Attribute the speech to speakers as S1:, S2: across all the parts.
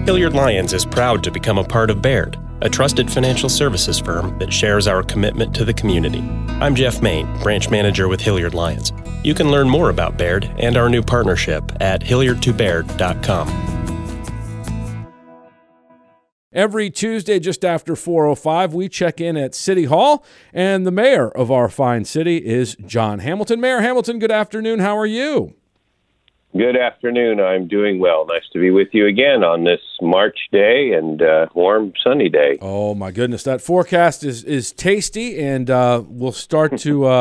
S1: Hilliard Lyons is proud to become a part of Baird, a trusted financial services firm that shares our commitment to the community. I'm Jeff Main, branch manager with Hilliard Lyons. You can learn more about Baird and our new partnership at hilliardtobaird.com.
S2: Every Tuesday just after 4:05, we check in at City Hall, and the mayor of our fine city is John Hamilton. Mayor Hamilton, good afternoon. How are you?
S3: Good afternoon. I'm doing well. Nice to be with you again on this March day and warm, sunny day.
S2: Oh, my goodness. That forecast is tasty, and we'll start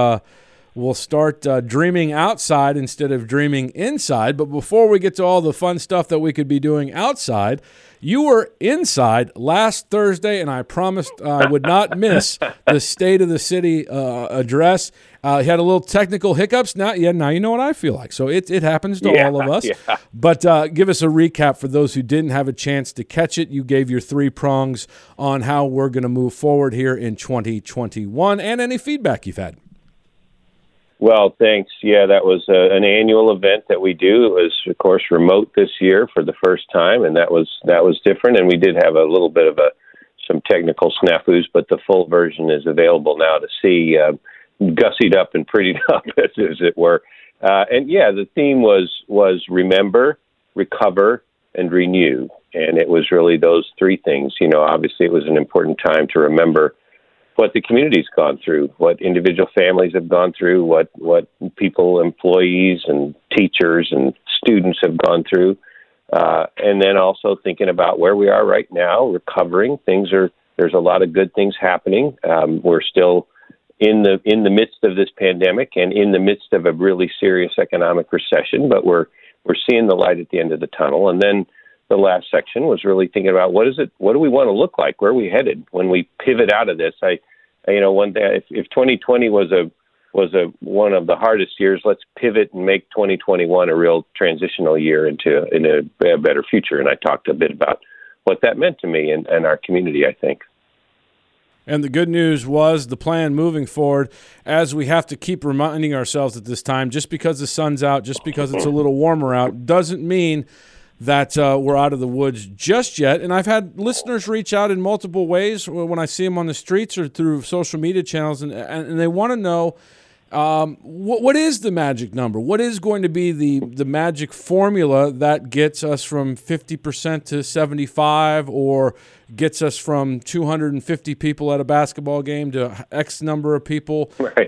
S2: dreaming outside instead of dreaming inside. But before we get to all the fun stuff that we could be doing outside, you were inside last Thursday, and I promised I would not miss the State of the City address. You had a little technical hiccups. Now you know what I feel like. So it happens to all of us. Yeah. But give us a recap for those who didn't have a chance to catch it. You gave your three prongs on how we're going to move forward here in 2021 and any feedback you've had.
S3: Well, thanks. Yeah, that was an annual event that we do. It was, of course, remote this year for the first time, and that was different. And we did have a little bit of some technical snafus, but the full version is available now to see, gussied up and prettied up, as it were. And yeah, the theme was remember, recover, and renew. And it was really those three things. You know, obviously, it was an important time to remember what the community's gone through, what individual families have gone through, what people, employees and teachers and students have gone through. And then also thinking about where we are right now, recovering. There's a lot of good things happening. We're still in the midst of this pandemic and in the midst of a really serious economic recession, but we're seeing the light at the end of the tunnel. And then the last section was really thinking about what do we want to look like? Where are we headed when we pivot out of this? One day, if 2020 was one of the hardest years, let's pivot and make 2021 a real transitional year into a better future. And I talked a bit about what that meant to me and our community, I think.
S2: And the good news was the plan moving forward, as we have to keep reminding ourselves at this time, just because the sun's out, just because it's a little warmer out, doesn't mean that we're out of the woods just yet. And I've had listeners reach out in multiple ways when I see them on the streets or through social media channels, and they want to know what is the magic number? What is going to be the magic formula that gets us from 50% to 75 or gets us from 250 people at a basketball game to X number of people?
S3: Right.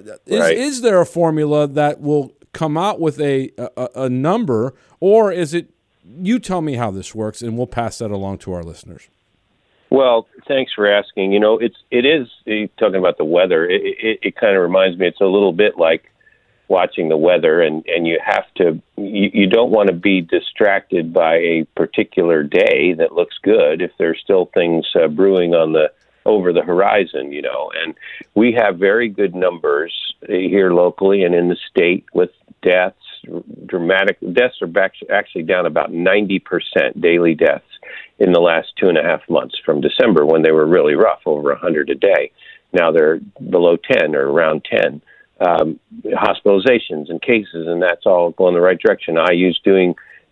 S2: Is there a formula that will come out with a number, or is it, you tell me how this works, and we'll pass that along to our listeners.
S3: Well, thanks for asking. You know, it is talking about the weather. It kind of reminds me, it's a little bit like watching the weather, and you have to, you don't want to be distracted by a particular day that looks good if there's still things brewing over the horizon, you know. And we have very good numbers here locally and in the state with deaths. Dramatic deaths are actually down about 90% daily deaths in the last 2.5 months from December, when they were really rough, over 100 a day. Now they're below 10 or around 10. Hospitalizations and cases, and that's all going the right direction. I used doing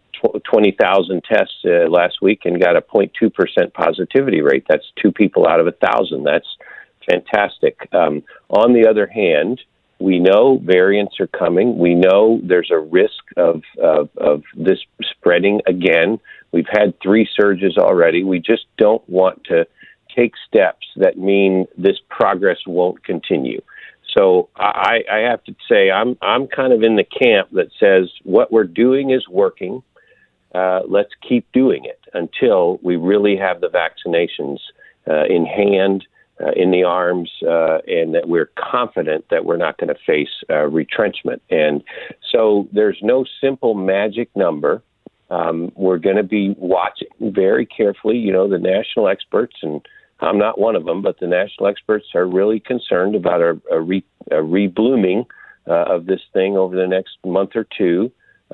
S3: 20,000 tests last week and got a 0.2% positivity rate. That's 2 people out of 1,000. That's fantastic. On the other hand, we know variants are coming. We know there's a risk of this spreading again. We've had 3 surges already. We just don't want to take steps that mean this progress won't continue. So I have to say I'm kind of in the camp that says what we're doing is working. Let's keep doing it until we really have the vaccinations in hand, in the arms, and that we're confident that we're not going to face retrenchment. And so there's no simple magic number. We're going to be watching very carefully. You know, the national experts, and I'm not one of them, but the national experts are really concerned about a reblooming of this thing over the next month or two.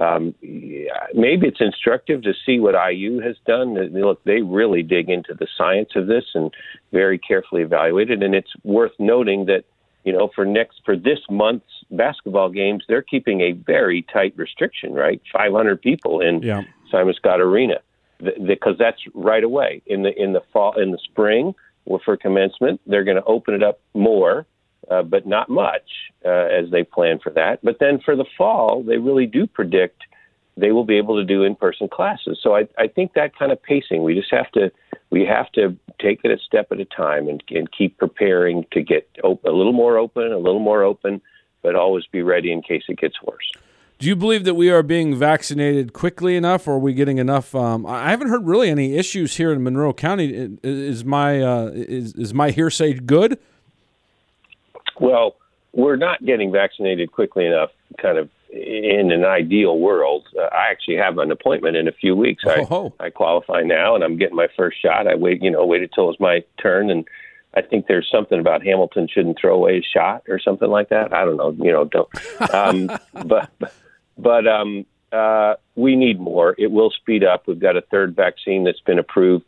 S3: Maybe it's instructive to see what IU has done. Look, they really dig into the science of this and very carefully evaluate it. And it's worth noting that, you know, for this month's basketball games, they're keeping a very tight restriction, right? 500 people in Simon Scott Arena. because that's right away in the fall, in the spring, for commencement. They're going to open it up more, but not much as they plan for that. But then for the fall, they really do predict they will be able to do in-person classes. So I think that kind of pacing, we have to take it a step at a time and keep preparing to get a little more open, but always be ready in case it gets worse.
S2: Do you believe that we are being vaccinated quickly enough, or are we getting enough? I haven't heard really any issues here in Monroe County. Is my hearsay good?
S3: Well, we're not getting vaccinated quickly enough, kind of in an ideal world. I actually have an appointment in a few weeks. I qualify now, and I'm getting my first shot. I waited till it was my turn, and I think there's something about Hamilton shouldn't throw away his shot or something like that. I don't know, don't. But we need more. It will speed up. We've got a third vaccine that's been approved.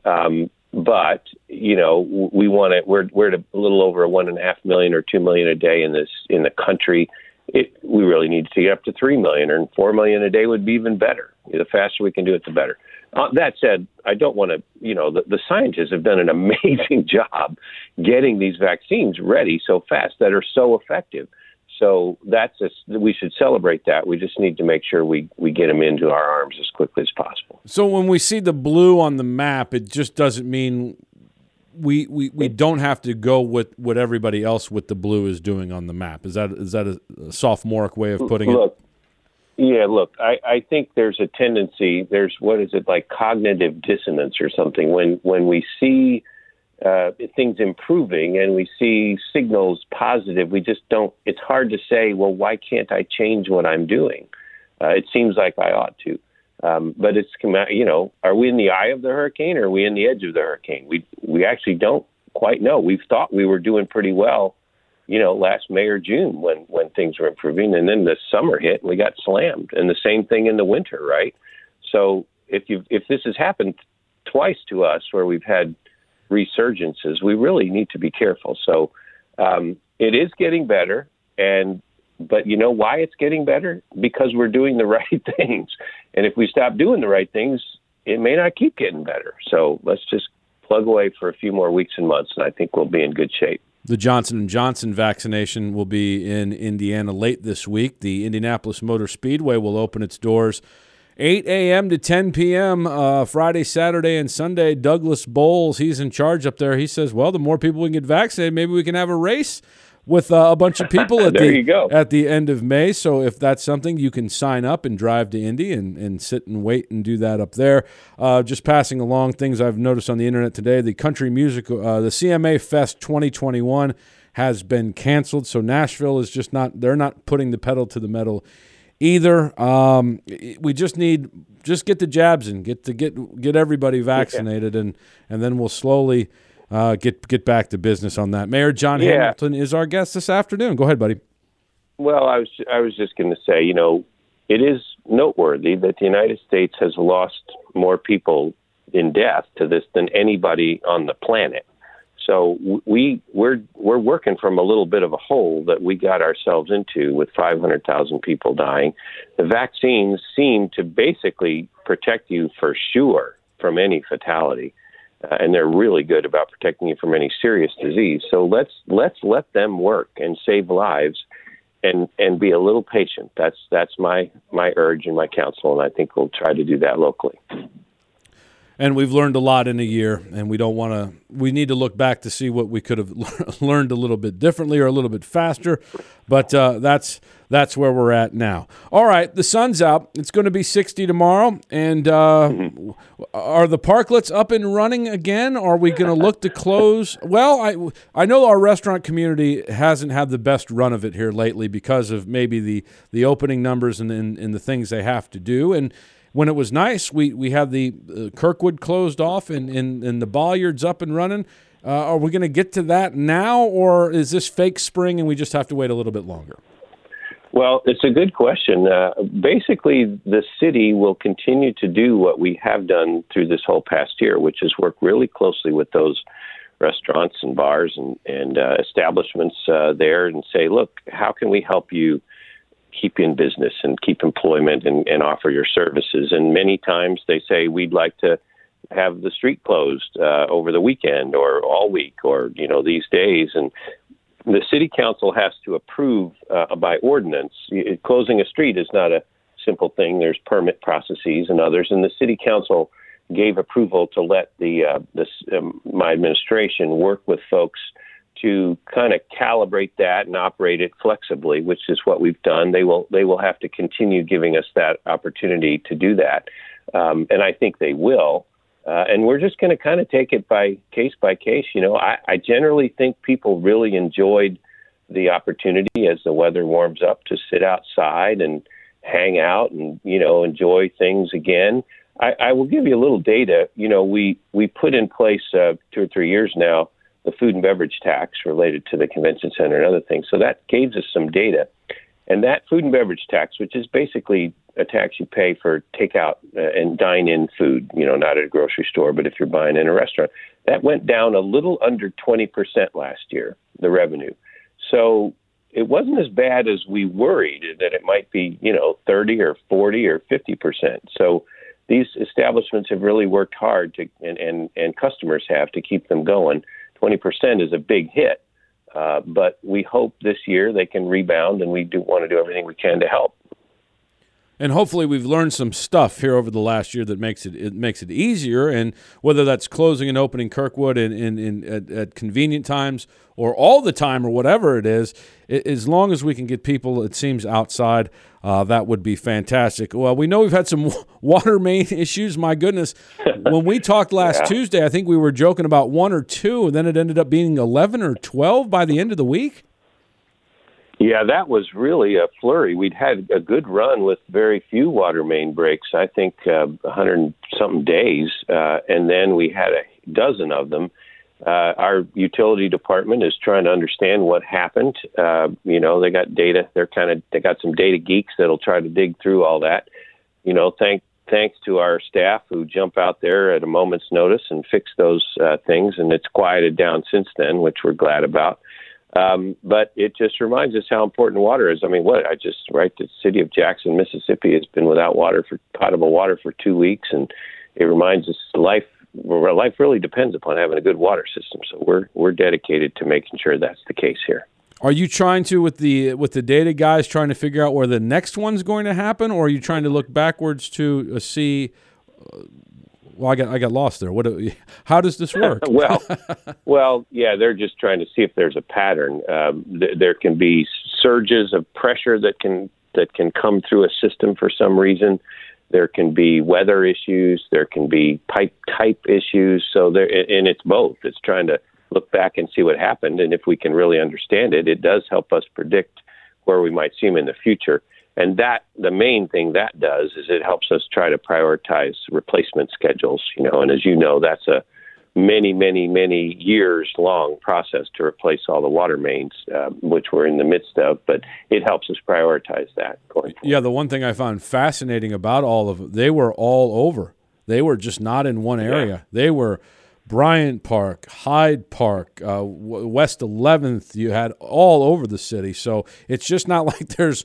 S3: But we want it. We're at a little over 1.5 million or 2 million a day in the country. We really need to get up to 3 million, or 4 million a day would be even better. The faster we can do it, the better. That said, I don't want to. The scientists have done an amazing job getting these vaccines ready so fast that are so effective. So we should celebrate that. We just need to make sure we get them into our arms as quickly as possible.
S2: So when we see the blue on the map, it just doesn't mean we don't have to go with what everybody else with the blue is doing on the map. Is that a sophomoric way of putting it?
S3: Yeah, look, I think there's a tendency, like cognitive dissonance or something, when we see things improving and we see signals positive, we just don't, it's hard to say, well, why can't I change what I'm doing? It seems like I ought to. But it's, are we in the eye of the hurricane, or are we in the edge of the hurricane? We actually don't quite know. We've thought we were doing pretty well, last May or June when things were improving, and then the summer hit and we got slammed, and the same thing in the winter, right? So if this has happened twice to us where we've had resurgences, we really need to be careful. So it is getting better, but you know why it's getting better? Because we're doing the right things. And if we stop doing the right things, it may not keep getting better. So let's just plug away for a few more weeks and months, and I think we'll be in good shape.
S2: The Johnson & Johnson vaccination will be in Indiana late this week. The Indianapolis Motor Speedway will open its doors 8 a.m. to 10 p.m. Friday, Saturday, and Sunday. Douglas Bowles, he's in charge up there. He says, well, the more people we can get vaccinated, maybe we can have a race with a bunch of people at the end of May. So if that's something, you can sign up and drive to Indy and sit and wait and do that up there. Just passing along things I've noticed on the internet today, the country music, the CMA Fest 2021 has been canceled. So Nashville is they're not putting the pedal to the metal either. We just get the jabs in, get everybody vaccinated, and then we'll slowly get back to business on that. Mayor John Hamilton is our guest this afternoon. Go ahead, buddy.
S3: Well, I was just going to say, it is noteworthy that the United States has lost more people in death to this than anybody on the planet. So we're working from a little bit of a hole that we got ourselves into with 500,000 people dying. The vaccines seem to basically protect you for sure from any fatality, and they're really good about protecting you from any serious disease. So let's let them work and save lives, and be a little patient. That's my urge and my counsel, and I think we'll try to do that locally.
S2: And we've learned a lot in a year, and we need to look back to see what we could have learned a little bit differently or a little bit faster. But that's where we're at now. All right, the sun's out. It's going to be 60 tomorrow. And are the parklets up and running again? Are we going to look to close? Well, I know our restaurant community hasn't had the best run of it here lately because of maybe the opening numbers and the things they have to do. And when it was nice, we had the Kirkwood closed off and the Bollards up and running. Are we going to get to that now, or is this fake spring and we just have to wait a little bit longer?
S3: Well, it's a good question. Basically, the city will continue to do what we have done through this whole past year, which is work really closely with those restaurants and bars and establishments there and say, look, how can we help you keep you in business and keep employment and offer your services. And many times they say, we'd like to have the street closed over the weekend or all week or, these days. And the city council has to approve by ordinance. Closing a street is not a simple thing. There's permit processes and others. And the city council gave approval to let my administration work with folks to kind of calibrate that and operate it flexibly, which is what we've done. They will have to continue giving us that opportunity to do that, and I think they will. And we're just going to kind of take it by case. I generally think people really enjoyed the opportunity as the weather warms up to sit outside and hang out and enjoy things again. I will give you a little data. We put in place 2 or 3 years now the food and beverage tax related to the convention center and other things. So that gave us some data. And that food and beverage tax, which is basically a tax you pay for takeout and dine-in food, not at a grocery store, but if you're buying in a restaurant, that went down a little under 20% last year, the revenue. So it wasn't as bad as we worried that it might be, 30 or 40 or 50%. So these establishments have really worked hard to, and customers have, to keep them going. 20% is a big hit, but we hope this year they can rebound, and we do want to do everything we can to help.
S2: And hopefully we've learned some stuff here over the last year that makes it easier. And whether that's closing and opening Kirkwood at convenient times or all the time or whatever it is, as long as we can get people, it seems, outside, that would be fantastic. Well, we know we've had some water main issues. My goodness. When we talked last Tuesday, I think we were joking about 1 or 2, and then it ended up being 11 or 12 by the end of the week.
S3: Yeah, that was really a flurry. We'd had a good run with very few water main breaks, I think 100-something days, and then we had a dozen of them. Our utility department is trying to understand what happened. They got data. They got some data geeks that'll try to dig through all that. Thanks to our staff who jump out there at a moment's notice and fix those things, and it's quieted down since then, which we're glad about. But it just reminds us how important water is. I mean, the city of Jackson, Mississippi has been without potable water for 2 weeks, and it reminds us life really depends upon having a good water system. So we're dedicated to making sure that's the case here.
S2: Are you trying to, with the data guys, trying to figure out where the next one's going to happen, or are you trying to look backwards to see? Well, I got lost there. How does this work?
S3: Well, yeah, they're just trying to see if there's a pattern. There can be surges of pressure that can come through a system for some reason. There can be weather issues. There can be pipe type issues. and it's both. It's trying to look back and see what happened, and if we can really understand it, it does help us predict where we might see them in the future. And the main thing that does is it helps us try to prioritize replacement schedules, and as you know, that's a many, many, many years long process to replace all the water mains, which we're in the midst of, but it helps us prioritize that going forward.
S2: Yeah, the one thing I found fascinating about all of it, they were all over. They were just not in one area. Yeah. They were Bryant Park, Hyde Park, West 11th. You had all over the city. So it's just not like there's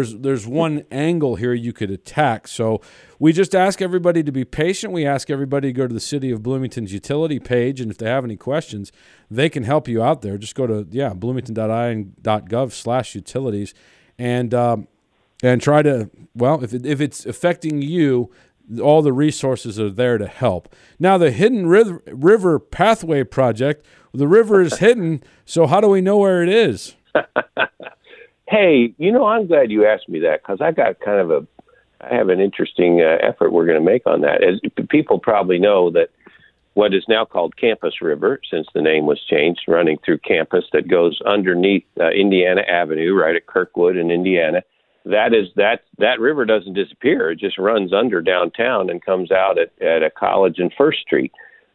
S2: one angle here you could attack. So we just ask everybody to be patient. We ask everybody to go to the City of Bloomington's utility page, and if they have any questions, they can help you out there. Just go to bloomington.in.gov/utilities and try to, if it's affecting you, all the resources are there to help. Now, the Hidden River Pathway Project, the river is hidden, so how do we know where it is?
S3: Hey, I'm glad you asked me that, because I got I have an interesting effort we're going to make on that. As people probably know, that what is now called Campus River, since the name was changed, running through campus, that goes underneath Indiana Avenue, right at Kirkwood in Indiana. That river doesn't disappear. It just runs under downtown and comes out at a college and First Street,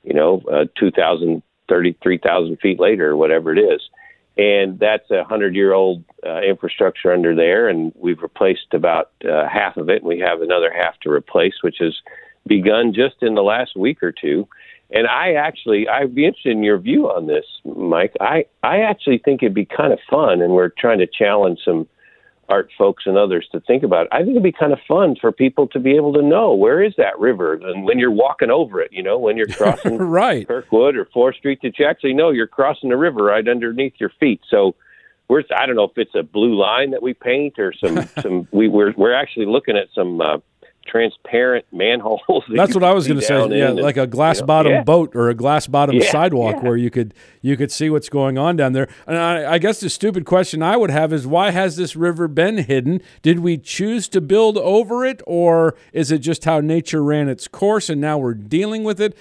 S3: 33,000 feet later, or whatever it is. And that's 100-year-old infrastructure under there, and we've replaced about half of it, and we have another half to replace, which has begun just in the last week or two. And I'd be interested in your view on this, Mike. I actually think it'd be kind of fun, and we're trying to challenge some art folks and others to think about. I think it'd be kind of fun for people to be able to know where is that river, and when you're walking over it, when you're crossing
S2: right.
S3: Kirkwood or 4th Street, that you actually know you're crossing the river right underneath your feet. So I don't know if it's a blue line that we paint or we're actually looking at some transparent manholes.
S2: That's what I was going to say. Yeah, like a glass bottom boat or a glass bottom sidewalk where you could see what's going on down there. And I guess the stupid question I would have is, why has this river been hidden? Did we choose to build over it, or is it just how nature ran its course and now we're dealing with it?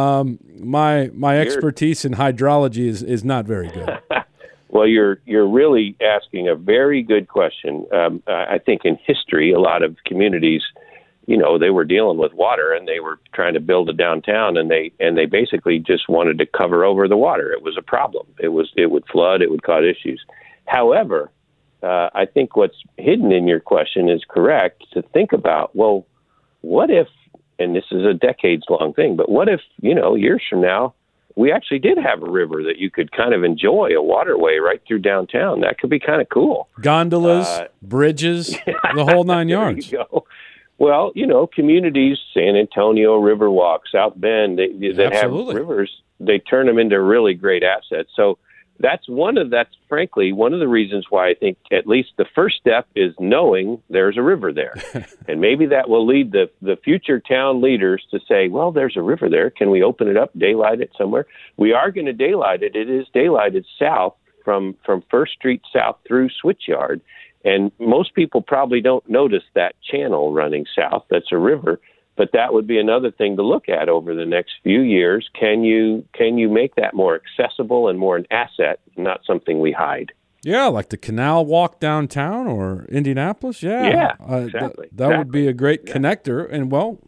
S2: My expertise in hydrology is not very good.
S3: Well, you're really asking a very good question. I think in history, a lot of communities, they were dealing with water, and they were trying to build a downtown, and they basically just wanted to cover over the water. It was a problem. It would flood. It would cause issues. However, I think what's hidden in your question is correct to think about. Well, what if, and this is a decades-long thing, but what if years from now, we actually did have a river that you could kind of enjoy, a waterway right through downtown? That could be kind of cool.
S2: Gondolas, bridges, the whole 9 yards.
S3: There you go. Well, communities, San Antonio, Riverwalk, South Bend, that have rivers, they turn them into really great assets. So that's frankly one of the reasons why I think at least the first step is knowing there's a river there. And maybe that will lead the future town leaders to say, well, there's a river there. Can we open it up, daylight it somewhere? We are going to daylight it. It is daylighted south from 1st Street south through Switchyard. And most people probably don't notice that channel running south. That's a river. But that would be another thing to look at over the next few years. Can you make that more accessible and more an asset, not something we hide?
S2: Yeah, like the Canal Walk downtown or Indianapolis.
S3: Yeah, exactly.
S2: That would be a great connector. And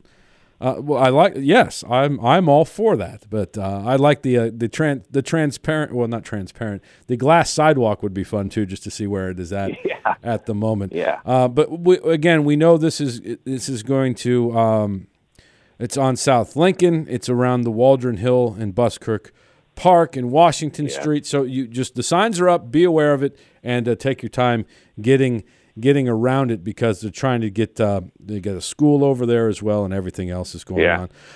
S2: I'm all for that. But I like the transparent. Well, not transparent. The glass sidewalk would be fun too, just to see where it is at the moment.
S3: Yeah.
S2: But we know this is going to. It's on South Lincoln. It's around the Waldron Hill and Buskirk Park and Washington Street. So the signs are up. Be aware of it and take your time getting around it, because they're trying to get they get a school over there as well, and everything else is going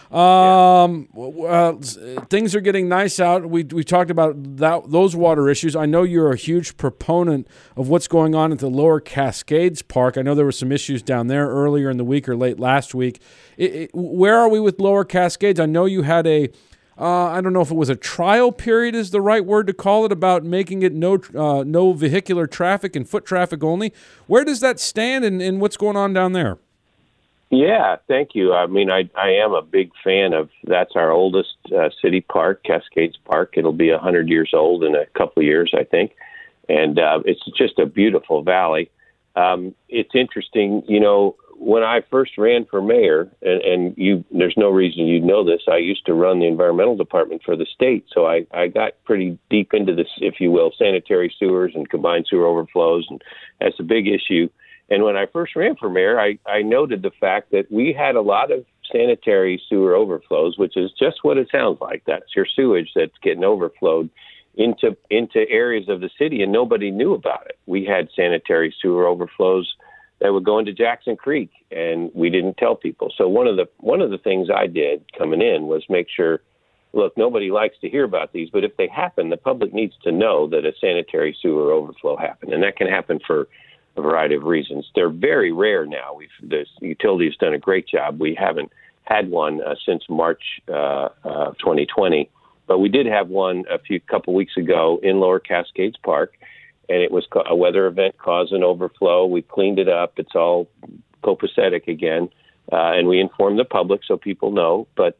S2: on. Things are getting nice out. We talked about those water issues. I know you're a huge proponent of what's going on at the Lower Cascades Park. I know there were some issues down there earlier in the week or late last week. Where are we with Lower Cascades? I know you had I don't know if it was a trial period is the right word to call it, about making it no vehicular traffic and foot traffic only. Where does that stand, and what's going on down there?
S3: Yeah, thank you. I mean, I am a big fan of, that's our oldest city park, Cascades Park. It'll be 100 years old in a couple of years, I think. And it's just a beautiful valley. It's interesting, when I first ran for mayor, and there's no reason you'd know this, I used to run the environmental department for the state. So I got pretty deep into this, if you will, sanitary sewers and combined sewer overflows, and that's a big issue. And when I first ran for mayor, I noted the fact that we had a lot of sanitary sewer overflows, which is just what it sounds like. That's your sewage that's getting overflowed into areas of the city, and nobody knew about it. We had sanitary sewer overflows that would go into Jackson Creek, and we didn't tell people. So one of the things I did coming in was make sure, look, nobody likes to hear about these, but if they happen, the public needs to know that a sanitary sewer overflow happened, and that can happen for a variety of reasons. They're very rare now. The utility has done a great job. We haven't had one since March 2020, but we did have one a couple weeks ago in Lower Cascades Park. And it was a weather event caused an overflow. We cleaned it up. It's all copacetic again. And we informed the public so people know. But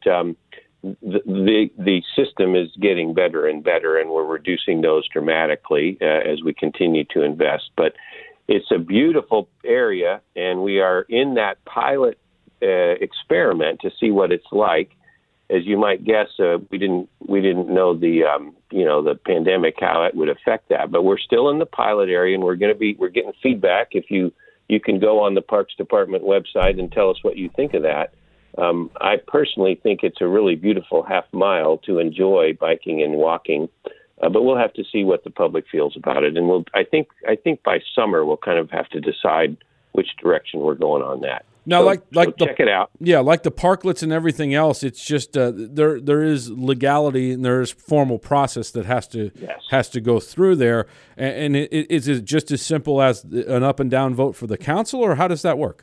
S3: the system is getting better and better, and we're reducing those dramatically as we continue to invest. But it's a beautiful area, and we are in that pilot experiment to see what it's like. As you might guess, we didn't know the pandemic, how it would affect that. But we're still in the pilot area, and we're getting feedback. If you can go on the Parks Department website and tell us what you think of that. I personally think it's a really beautiful half mile to enjoy biking and walking But we'll have to see what the public feels about it. And I think by summer we'll kind of have to decide which direction we're going on that.
S2: Now, so
S3: check it out.
S2: Yeah, like the parklets and everything else, it's just there is legality and there is formal process that has to go through there. And is it just as simple as an up and down vote for the council, or how does that work?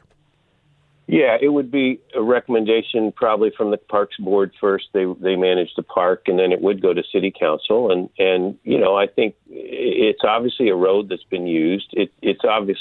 S3: Yeah, it would be a recommendation probably from the Parks Board first. They manage the park, and then it would go to City Council. And I think it's obviously a road that's been used. It's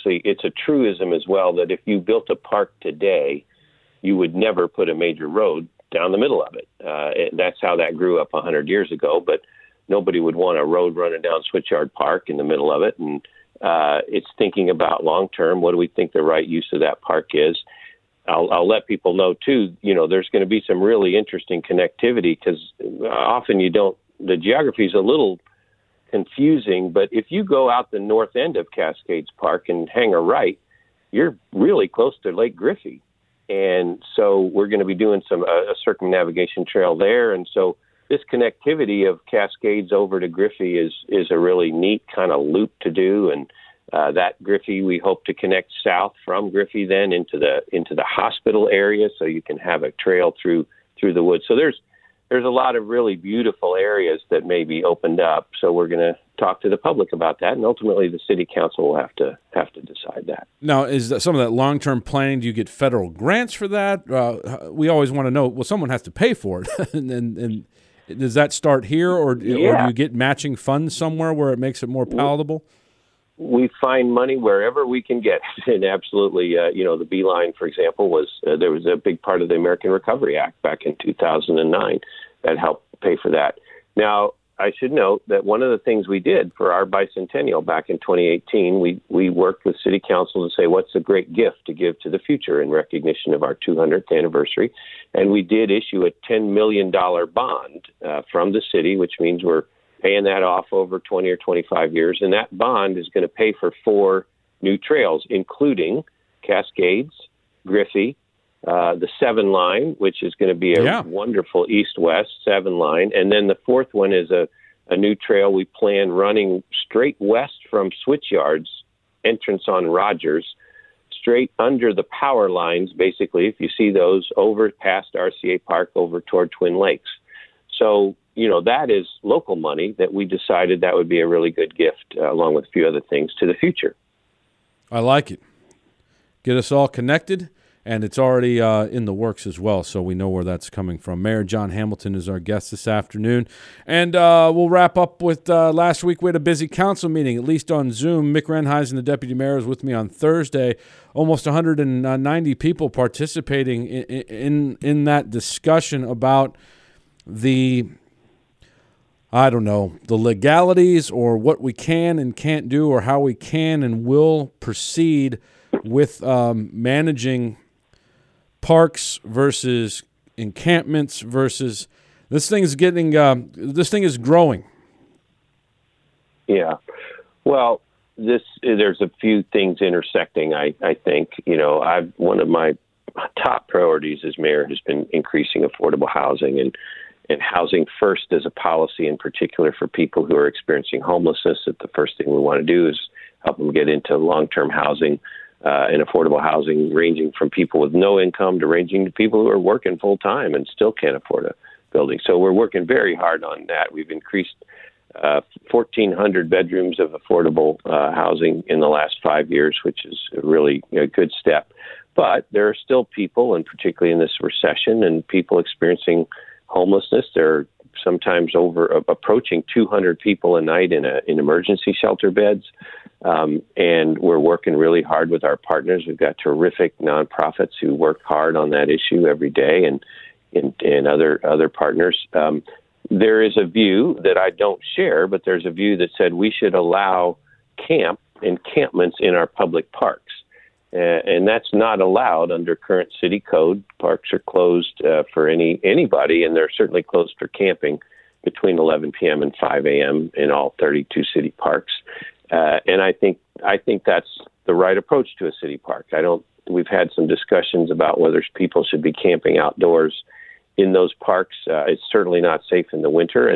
S3: a truism as well that if you built a park today, you would never put a major road down the middle of it. That's how that grew up 100 years ago. But nobody would want a road running down Switchyard Park in the middle of it. And it's thinking about long term. What do we think the right use of that park is? I'll let people know, too, there's going to be some really interesting connectivity because often the geography is a little confusing. But if you go out the north end of Cascades Park and hang a right, you're really close to Lake Griffey. And so we're going to be doing a circumnavigation trail there. And so this connectivity of Cascades over to Griffey is a really neat kind of loop to do. And that Griffey, we hope to connect south from Griffey then into the hospital area, so you can have a trail through the woods. So there's a lot of really beautiful areas that may be opened up. So we're going to talk to the public about that, and ultimately the City Council will have to decide that.
S2: Now, is that some of that long-term planning? Do you get federal grants for that? We always want to know. Well, someone has to pay for it, and does that start here, or do you get matching funds somewhere where it makes it more palatable?
S3: We find money wherever we can get it. And absolutely, the Beeline, for example, there was a big part of the American Recovery Act back in 2009 that helped pay for that. Now, I should note that one of the things we did for our bicentennial back in 2018, we worked with City Council to say, what's a great gift to give to the future in recognition of our 200th anniversary? And we did issue a $10 million bond from the city, which means we're paying that off over 20 or 25 years. And that bond is going to pay for 4 new trails, including Cascades, Griffey, the 7 line, which is going to be a wonderful east-west 7 line. And then the 4th one is a new trail we plan running straight west from Switchyard's entrance on Rogers, straight under the power lines, basically, if you see those, over past RCA Park, over toward Twin Lakes. So, that is local money that we decided that would be a really good gift, along with a few other things, to the future.
S2: I like it. Get us all connected, and it's already in the works as well, so we know where that's coming from. Mayor John Hamilton is our guest this afternoon. And we'll wrap up with last week we had a busy council meeting, at least on Zoom. Mick Renheisen, the deputy mayor, was with me on Thursday. Almost 190 people participating in that discussion about the legalities or what we can and can't do, or how we can and will proceed with managing parks versus encampments versus this thing is growing.
S3: Yeah. Well, there's a few things intersecting, I think. One of my top priorities as mayor has been increasing affordable housing and housing first as a policy, in particular for people who are experiencing homelessness. That the first thing we want to do is help them get into long-term housing and affordable housing, ranging from people with no income to ranging to people who are working full-time and still can't afford a building. So we're working very hard on that. We've increased 1,400 bedrooms of affordable housing in the last 5 years, which is really a good step. But there are still people, and particularly in this recession, and people experiencing homelessness. There are sometimes approaching 200 people a night in emergency shelter beds. And we're working really hard with our partners. We've got terrific nonprofits who work hard on that issue every day, and other partners. There is a view that I don't share, but there's a view that said we should allow encampments in our public parks. And that's not allowed under current city code. Parks are closed for anybody, and they're certainly closed for camping between 11 p.m. and 5 a.m. in all 32 city parks. And I think that's the right approach to a city park. We've had some discussions about whether people should be camping outdoors in those parks. It's certainly not safe in the winter, and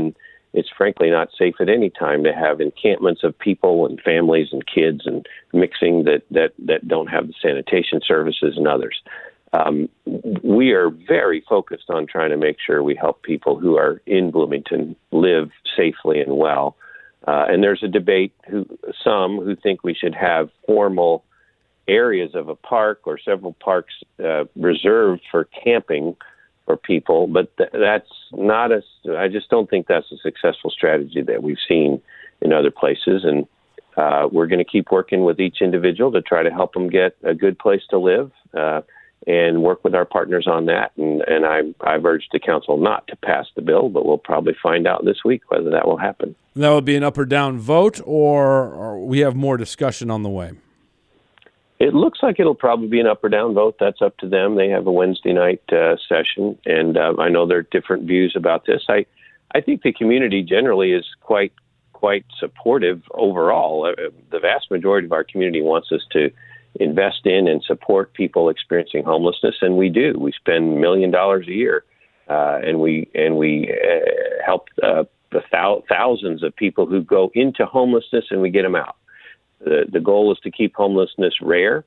S3: it's frankly not safe at any time to have encampments of people and families and kids and mixing that don't have the sanitation services and others. We are very focused on trying to make sure we help people who are in Bloomington live safely and well. And there's a debate, some who think we should have formal areas of a park or several parks reserved for camping for people, but that's not I just don't think that's a successful strategy that we've seen in other places. And we're going to keep working with each individual to try to help them get a good place to live and work with our partners on that. And I've urged the council not to pass the bill, but we'll probably find out this week whether that will happen.
S2: That would be an up or down vote, or we have more discussion on the way?
S3: It looks like it'll probably be an up or down vote. That's up to them. They have a Wednesday night session, and I know there are different views about this. I think the community generally is quite supportive overall. The vast majority of our community wants us to invest in and support people experiencing homelessness, and we do. We spend $1 million a year, and we help the thousands of people who go into homelessness, and we get them out. The goal is to keep homelessness rare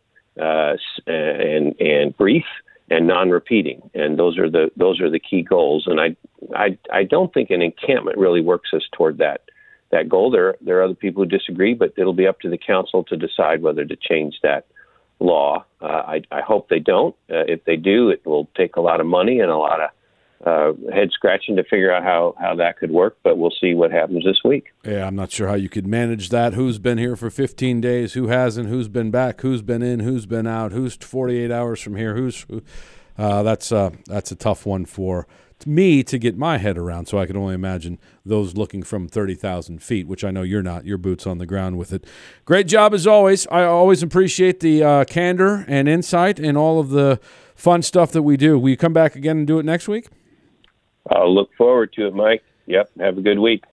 S3: and brief and non-repeating, and those are the key goals. And I don't think an encampment really works us toward that goal. There are other people who disagree, but it'll be up to the council to decide whether to change that law. I hope they don't. If they do, it will take a lot of money and a lot of head scratching to figure out how that could work, but we'll see what happens this week.
S2: Yeah, I'm not sure how you could manage that. Who's been here for 15 days? Who hasn't? Who's been back? Who's been in? Who's been out? Who's 48 hours from here? That's a tough one for me to get my head around, so I can only imagine those looking from 30,000 feet, which I know you're not. Your boots on the ground with it. Great job as always. I always appreciate the candor and insight and all of the fun stuff that we do. Will you come back again and do it next week?
S3: I'll look forward to it, Mike. Yep. Have a good week.